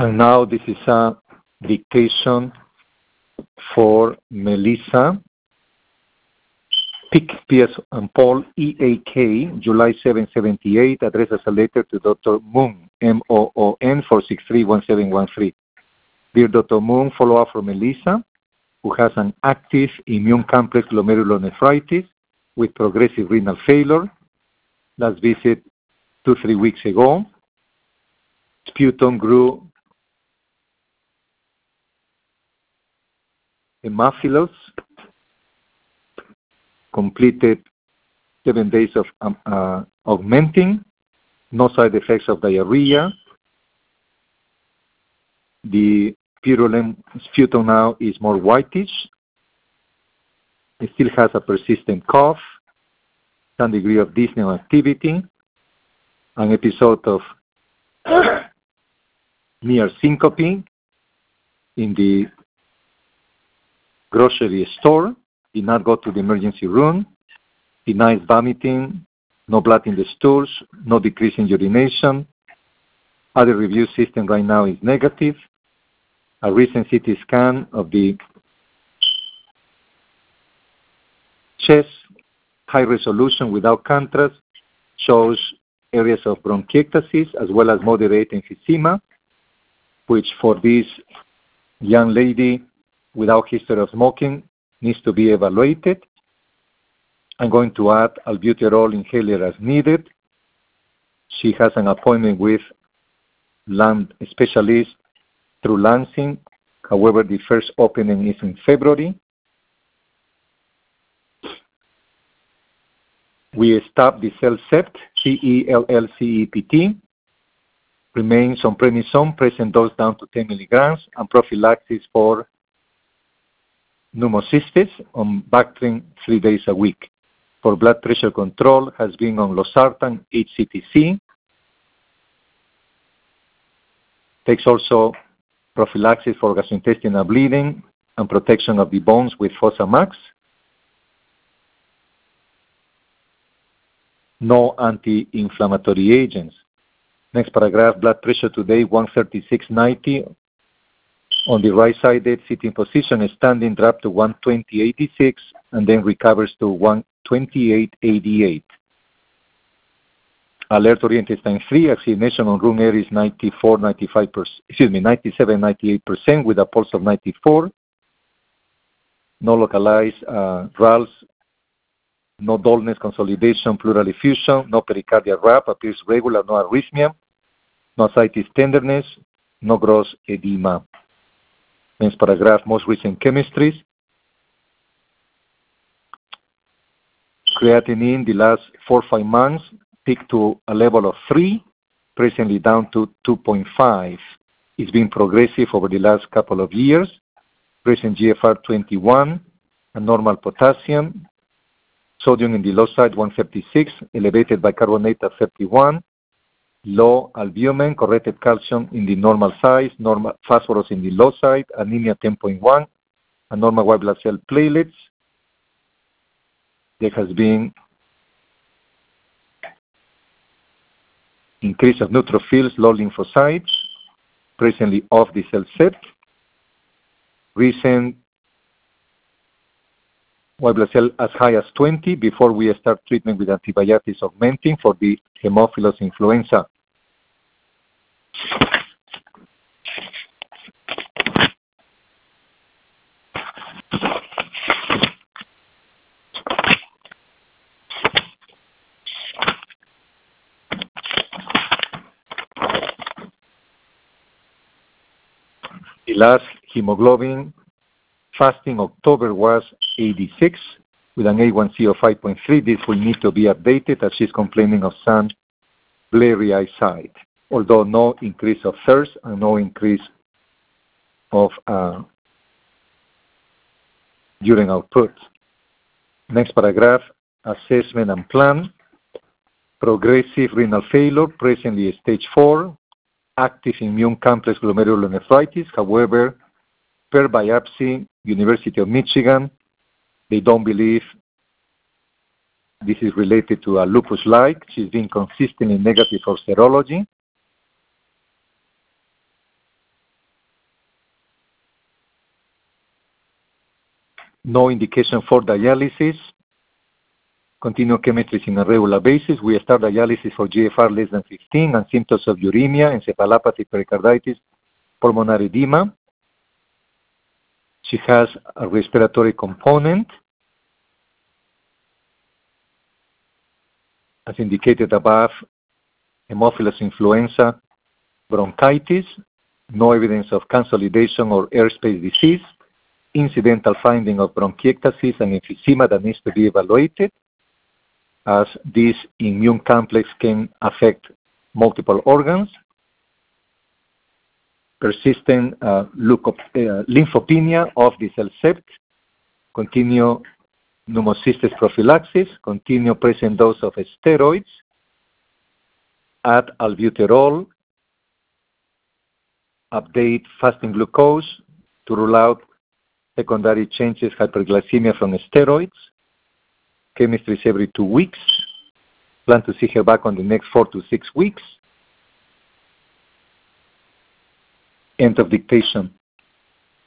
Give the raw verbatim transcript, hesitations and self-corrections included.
And now this is a dictation for Melissa. Pick, P S and Paul, E A K, July seventh, seventy-eight, addressed as a letter to Doctor Moon, M O O N, four six three one seven one three. Dear Doctor Moon, follow-up from Melissa, who has an active immune complex glomerulonephritis with progressive renal failure. Last visit two, three weeks ago. Sputum grew hemophilus. Completed seven days of um, uh, augmenting. No side effects of diarrhea. The purulent sputum now is more whitish. It still has a persistent cough, some degree of dyspnea activity, an episode of near syncope in the grocery store, did not go to the emergency room, denies vomiting, no blood in the stools, no decrease in urination. Other review system right now is negative. A recent C T scan of the chest, high resolution without contrast, shows areas of bronchiectasis as well as moderate emphysema, which for this young lady without history of smoking needs to be evaluated. I'm going to add albuterol inhaler as needed. She has an appointment with lung specialist through Lansing. However, the first opening is in February. We stopped the CellCept, C E L L C E P T. Remains on prednisone, present dose down to ten milligrams, and prophylaxis for pneumocystis on Bactrim three days a week. For blood pressure control, has been on losartan, H C T C. Takes also prophylaxis for gastrointestinal bleeding and protection of the bones with Fosamax. No anti-inflammatory agents. Next paragraph, blood pressure today, one thirty-six ninety. On the right-sided sitting position, standing drop to one twenty eighty-six, and then recovers to one twenty-eight eighty-eight. Alert oriented time three, oxygenation on room air is ninety-four, ninety-five percent, excuse me, ninety-seven, ninety-eight percent with a pulse of ninety-four. No localized uh, R A Ls, no dullness, consolidation, pleural effusion, no pericardial rap, appears regular, no arrhythmia, no ascites tenderness, no gross edema. Next paragraph, most recent chemistries. Creatinine, the last four or five months, peaked to a level of three, presently down to two point five. It's been progressive over the last couple of years. Present G F R twenty-one, and normal potassium. Sodium in the low side, one thirty-six, elevated bicarbonate at thirty-one. Low albumin, corrected calcium in the normal size, normal phosphorus in the low side, anemia ten point one, and normal white blood cell platelets. There has been increase of neutrophils, low lymphocytes, presently off the CellCept. Recent white blood cell as high as twenty before we start treatment with antibiotics augmenting for the Haemophilus influenza. The last hemoglobin fasting October was eighty-six with an A one C of five point three. This will need to be updated as she's complaining of some blurry eyesight, although no increase of thirst and no increase of uh, urine output. Next paragraph, assessment and plan. Progressive renal failure, presently stage four. Active immune complex glomerulonephritis. However, per biopsy, University of Michigan, they don't believe this is related to a lupus-like. She's been consistently negative for serology. No indication for dialysis. Continue chemistry on a regular basis. We start dialysis for G F R less than fifteen and symptoms of uremia, encephalopathy, pericarditis, pulmonary edema. She has a respiratory component, as indicated above, Haemophilus influenza, bronchitis, no evidence of consolidation or airspace disease, incidental finding of bronchiectasis and emphysema that needs to be evaluated, as this immune complex can affect multiple organs, persistent uh, leucop- uh, lymphopenia of the cell sept, continue pneumocystis prophylaxis, continue present dose of steroids, add albuterol, update fasting glucose to rule out secondary changes, hyperglycemia from steroids, chemistry is every two weeks, plan to see her back on the next four to six weeks. End of dictation.